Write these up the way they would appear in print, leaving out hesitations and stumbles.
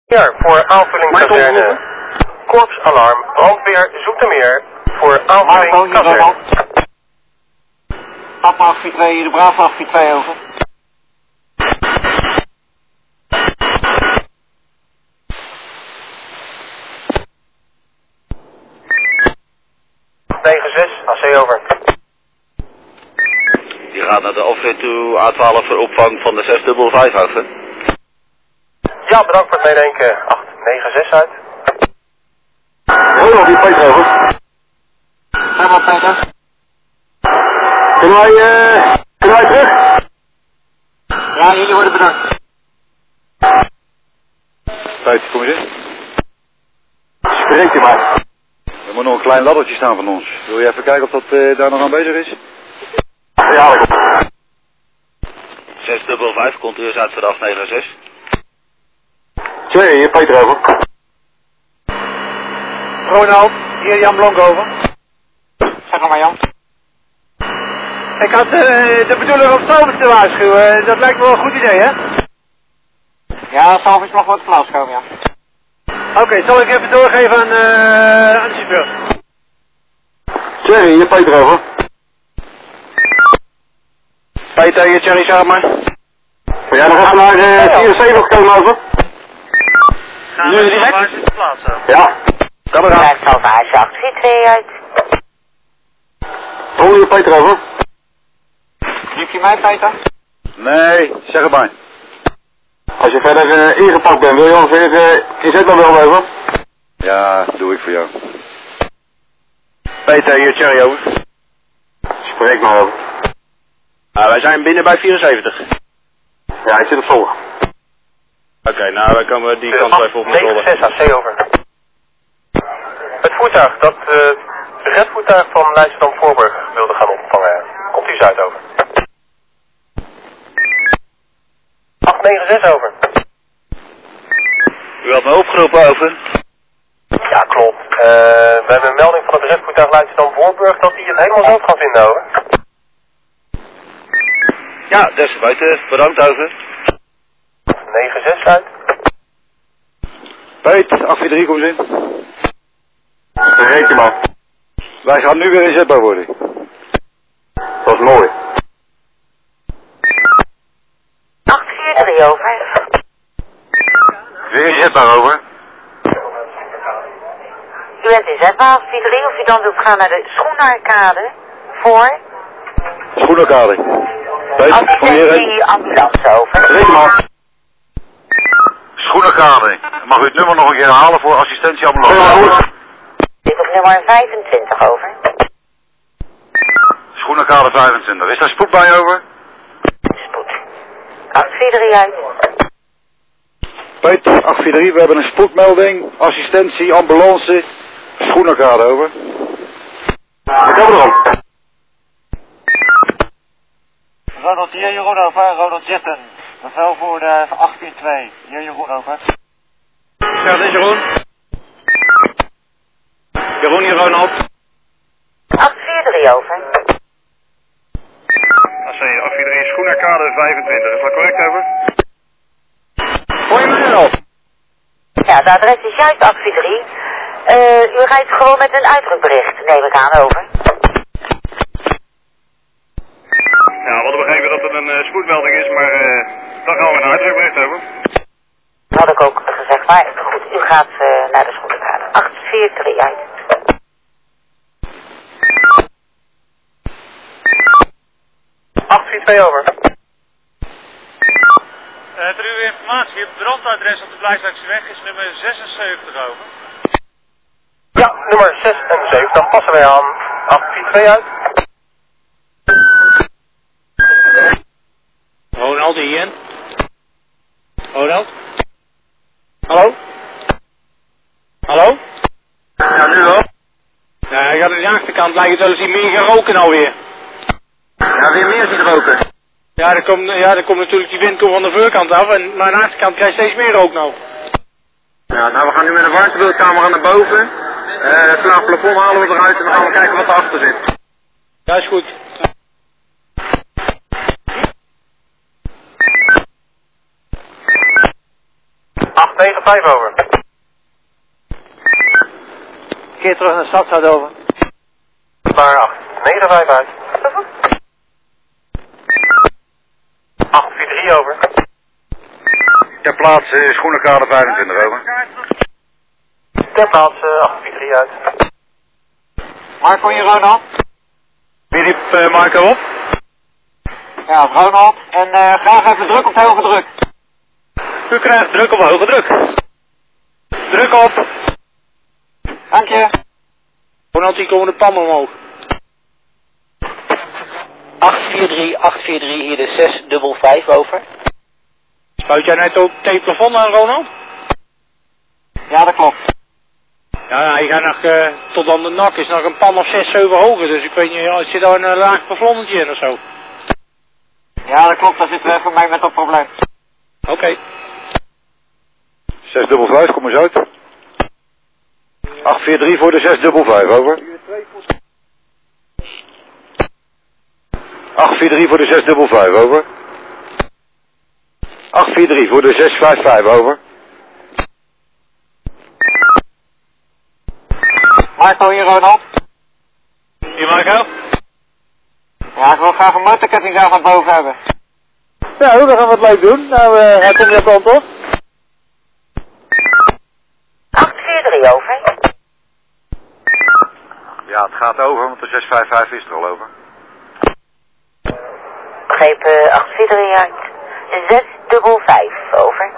Ja, voor aanvulling kazerne. Korpsalarm, brandweer Zoetermeer. Voor aanvulling kazerne. Papa 842, de Bravo 842 over. AC over. Die gaat naar de offrit toe, A12 voor opvang van de 655 over. Ja, bedankt voor het meedenken. 896 uit. Hoi, die Peter over. Ga maar, Peter. Kunnen wij terug? Ja, jullie worden bedankt. Peter, kom eens in. Spreek je maar. Er moet nog een klein laddertje staan van ons. Wil je even kijken of dat daar nog aan bezig is? Ja, dat komt. 655, controleurs uit voor de 896. 2, hier Peter over. Ronald, hier Jan Blonk over. Zeg maar Jan. Ik had de bedoeling om Salvers te waarschuwen. Dat lijkt me wel een goed idee, hè? Ja, Salvers mag wat plaats komen, ja. Oké, zal ik even doorgeven aan de chauffeur. 2, hier Peter over. Peter, hier Thierry, zeg maar. Wil jij nog even naar 74 komen over? Gaan we direct? De plaats zo. Ja. Kan er aan. Salvage 842 uit. Ron, hier Peter over. Juk je mij, Peter? Nee, zeg het maar. Als je verder ingepakt bent, wil je ons weer inzet dan wel over? Ja, doe ik voor jou. Peter, hier Thierry over. Spreek maar over. Wij zijn binnen bij 74. Ja, ik zit op volgen. Oké, nou, wij komen die kant even op met rollen. 96 AC over. Het voertuig dat het redvoertuig van Leidschendam-Voorburg wilde gaan opvangen. Komt u Zuid over. 896 over. U had me opgeroepen over. Ja, klopt. We hebben een melding van het redvoertuig Leidschendam-Voorburg dat hij het helemaal zelf gaat vinden over. Ja, des te buiten. Bedankt over. 96 uit. Peet, 843, kom eens in. Spreek je maar. Wij gaan nu weer inzetbaar worden. Dat is mooi. 843 over. Weer inzetbaar over. U bent in zetbaar 843 of u dan wilt gaan naar de Schoenarkade voor Schoenenkade. Peet, kom hier heen. assistentie ambulance over. Spreek maar. Schoenenkade. Mag u het nummer nog een keer halen voor assistentieambulance? Dit op nummer 25 over. Schoenenkade 25. Is daar spoed bij over? Spoed. 843 uit. Peet, 843, we hebben een spoedmelding. Assistentie, ambulance. Schoenenkade over. Ik heb erom. Ronald, hier Jeroen over. Ronald Jetten. Bevel voor de 842. Hier Jeroen over. Ja, dit is Jeroen. Jeroen hier Ronald. 843 over. AC 843, Schoenenkade 25. Is dat correct over? Hoor je me nu nog? Ja, de adres is juist 843. U rijdt gewoon met een uitdrukbericht, neem ik aan, over. Ja, we hadden begrepen dat het een spoedmelding is, maar dan gaan we een uitdrukbericht over. Dat had ik ook gezegd, maar goed, u gaat naar de Schoenarkade. 843 uit. Over. Ter uw informatie, het brandadres op de Blijswijkseweg is nummer 76 over. Ja, nummer 76 passen wij aan. 842 uit. Ronald, hier. Ronald? Hallo? Hallo? Ja, nu wel. Ja, ik had aan de achterkant, lijkt het wel eens hier meer gaan roken alweer. Ja, weer meer zien roken. Ja, er komt natuurlijk die wind komt van de voorkant af, maar aan de achterkant krijg je steeds meer rook nou. Ja, nou we gaan nu met een warmtebeeldcamera naar boven. Het plafond halen we eruit en dan gaan we kijken wat erachter zit. Ja, is goed. 895 over. Keer terug naar de stad, over. Naar 895 uit. 843 over. Ter plaatse Schoenenkade 25 over. Ter plaatse 843 uit. Marco hier, Ronald. Wie riep Marco op? Ja, Ronald. En graag even druk op de hoge druk. U krijgt druk op hoge druk. Druk op. Dank je. Ronald, hier komen de pannen omhoog. 843 hier de 655 over. Spuit jij net ook het plafond aan, Ronald? Ja, dat klopt. Ja, hij gaat nog tot aan de nak, is nog een pan of 6, 7 hoger, dus ik weet niet, ja, zit daar een laag plafondetje in of zo? Ja, dat klopt. Daar zitten we even mee met dat probleem. Oké. 655, kom eens uit. 843 voor de 655, over. 843 voor de 655, over. 843 voor de 655, over. Marco hier, Ronald. Hier, Marco? Ja, ik wil graag een motorkettingzaag naar boven hebben. Nou, we gaan wat leuk doen. Nou, hij komt weer kant op. 843 over. Ja, het gaat over, want de 655 is er al over. Begreep 843 uit. 655 over.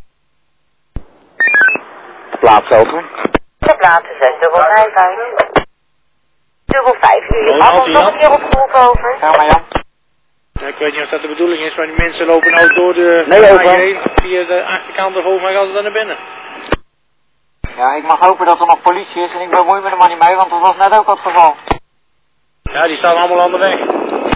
Plaats over. Ter plaatse 655 uit. 55. Jullie hadden ons nog een keer opgeroepen over. Ja, maar Jan. Ja, ik weet niet of dat de bedoeling is, maar die mensen lopen nou door de over. via de achterkant, of volgens mij gaan ze dan naar binnen. Ja, ik mag hopen dat er nog politie is en ik bemoei me er maar niet mee, want dat was net ook het geval. Ja, die staan allemaal aan de weg.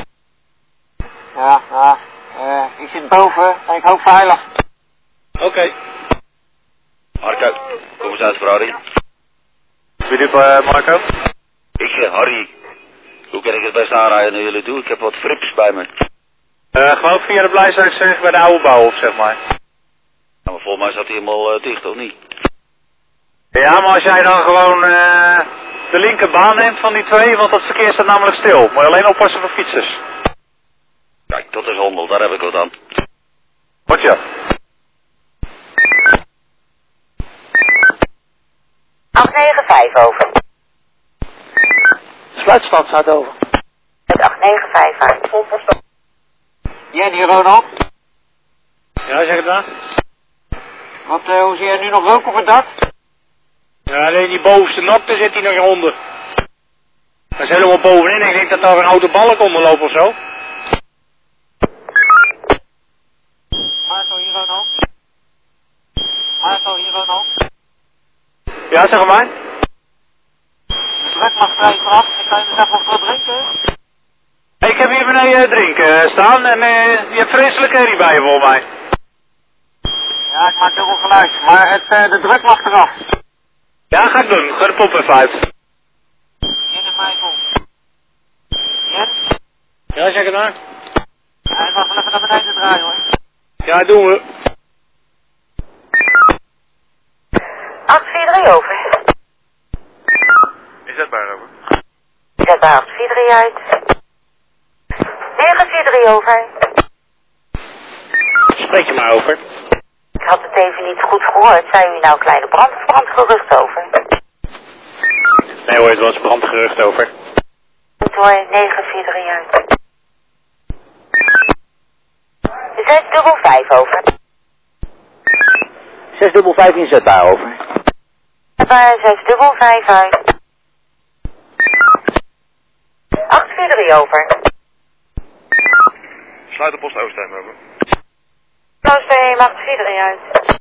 Ja, ik zit boven en ik hoop veilig. Oké. Marco, kom eens uit Ferrari. Wie doet Marco? Ik, Harry. Hoe kan ik het best aanrijden naar jullie toe? Ik heb wat frips bij me. Gewoon via de Blijswijksweg bij de oude bouw op, zeg maar. Ja, maar volgens mij staat hij helemaal dicht, of niet? Ja, maar als jij dan gewoon de linkerbaan neemt van die twee, want dat verkeer staat namelijk stil. Moet je alleen oppassen voor fietsers. Kijk, dat is handel, daar heb ik wat aan. Wat ja? 895 over. Sluitstand staat over. Met 895 uit. Jenny, Ronald. Ja, zeg het maar. Wat, hoe zie jij nu nog rook op het dak? Ja, alleen die bovenste nok, daar zit hij nog onder. Dat is helemaal bovenin. Ik denk dat daar een oude balk onder loopt of zo. Marco hier, Ronald. Marco hier, Ronald. Ja, zeg maar. De druk mag vrij vanaf. Ik kan je even wat drinken. Ik heb hier beneden drinken staan en je hebt vreselijke herrie bij je volgens mij. Ja, ik maak dubbel geluid. Maar de druk mag eraf. Ja, ga ik doen. Ga de pop even uit. Jen en Michael. Jen? Ja, zeg het maar. Ja, ik mag wel even naar beneden draaien hoor. Ja, doen we. 843 over. Is dat maar over? Zet bij 843 uit. 943 over. Spreek je maar over. Ik had het even niet goed gehoord. Zijn u nou kleine brandgerucht over? Nee hoor, het was brandgerucht over. Goed hoor, 943 uit. 655 over. 655 inzetbaar over. Bij 655 uit. 843 over. Sluit de post Oostheim over. Oostheim 843 uit.